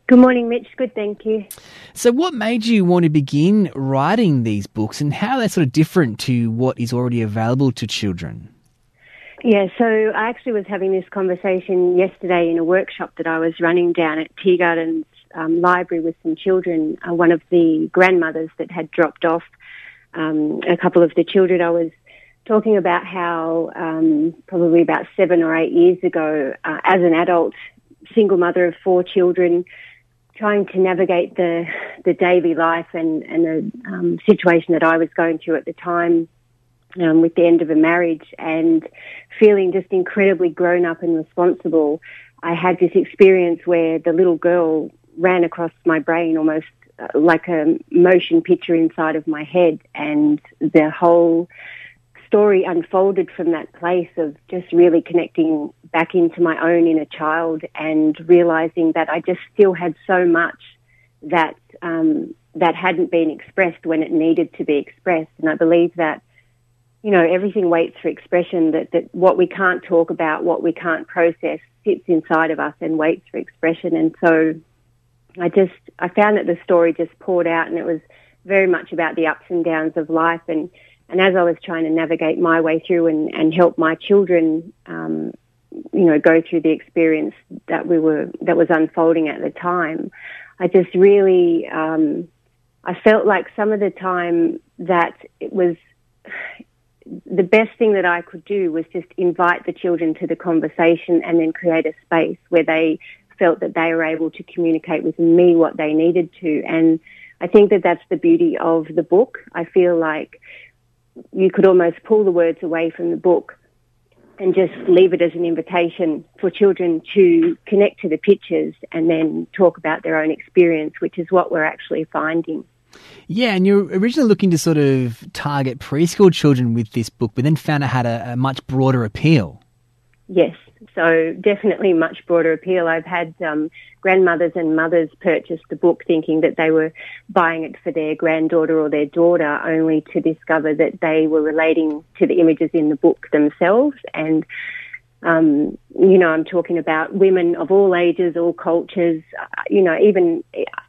Good morning, Mitch. Good, thank you. So what made you want to begin writing these books, and how are they sort of different to what is already available to children? Yeah, so I actually was having this conversation yesterday in a workshop that I was running down at Teagardens Library with some children. One of the grandmothers that had dropped off a couple of the children, I was talking about how probably about 7 or 8 years ago, as an adult, single mother of 4 children, trying to navigate the daily life and the situation that I was going through at the time with the end of a marriage, and feeling just incredibly grown up and responsible. I had this experience where the little girl ran across my brain almost like a motion picture inside of my head, and the whole story unfolded from that place of just really connecting back into my own inner child and realizing that I just still had so much that that hadn't been expressed when it needed to be expressed. And I believe that, you know, everything waits for expression, that what we can't talk about, what we can't process sits inside of us and waits for expression. And so I found that the story just poured out, and it was very much about the ups and downs of life. And as I was trying to navigate my way through and help my children, go through the experience that was unfolding at the time, I just really, I felt like some of the time that it was the best thing that I could do was just invite the children to the conversation and then create a space where they felt that they were able to communicate with me what they needed to. And I think that that's the beauty of the book. I feel like you could almost pull the words away from the book and just leave it as an invitation for children to connect to the pictures and then talk about their own experience, which is what we're actually finding. Yeah, and you're originally looking to sort of target preschool children with this book, but then found it had a much broader appeal. Yes, so definitely much broader appeal. I've had grandmothers and mothers purchase the book thinking that they were buying it for their granddaughter or their daughter, only to discover that they were relating to the images in the book themselves. And, I'm talking about women of all ages, all cultures, even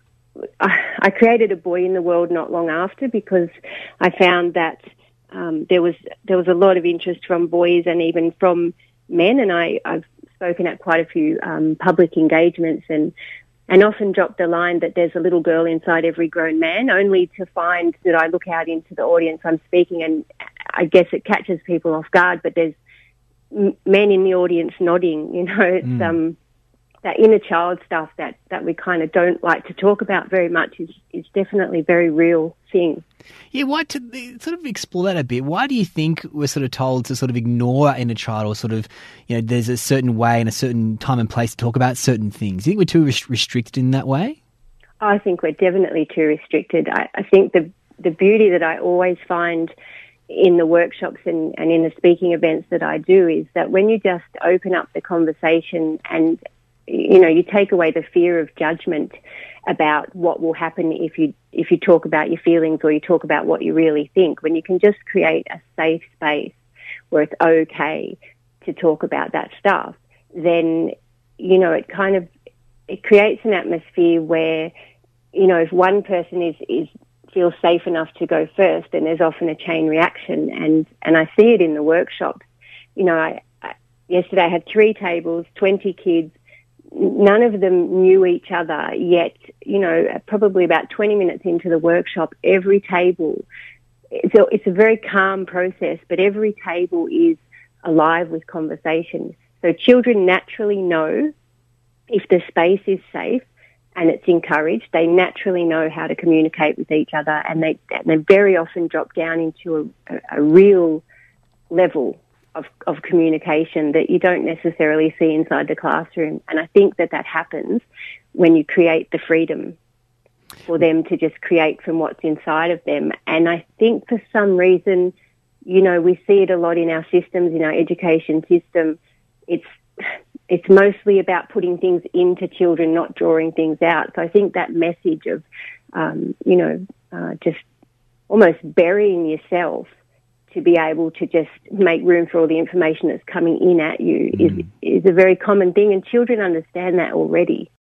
I created A Boy in the World not long after, because I found that there was a lot of interest from boys and even from men, and I've spoken at quite a few public engagements and often dropped the line that there's a little girl inside every grown man, only to find that I look out into the audience I'm speaking, and I guess it catches people off guard, but there's men in the audience nodding. It's that inner child stuff that we kind of don't like to talk about very much is definitely a very real thing. Yeah, why to sort of explore that a bit? Why do you think we're sort of told to sort of ignore our inner child, or sort of, there's a certain way and a certain time and place to talk about certain things? Do you think we're too restricted in that way? I think we're definitely too restricted. I think the beauty that I always find in the workshops and in the speaking events that I do is that when you just open up the conversation and you take away the fear of judgment about what will happen if you talk about your feelings or you talk about what you really think. When you can just create a safe space where it's okay to talk about that stuff, then, it creates an atmosphere where, if one person feels safe enough to go first, then there's often a chain reaction. And I see it in the workshops. Yesterday I had 3 tables, 20 kids. None of them knew each other yet, probably about 20 minutes into the workshop, every table, it's a very calm process, but every table is alive with conversation. So children naturally know if the space is safe and it's encouraged, they naturally know how to communicate with each other, and they very often drop down into a real level of communication that you don't necessarily see inside the classroom. And I think that happens when you create the freedom for them to just create from what's inside of them. And I think for some reason, we see it a lot in our systems, in our education system. It's mostly about putting things into children, not drawing things out. So I think that message of, just almost burying yourself to be able to just make room for all the information that's coming in at you is a very common thing, and children understand that already.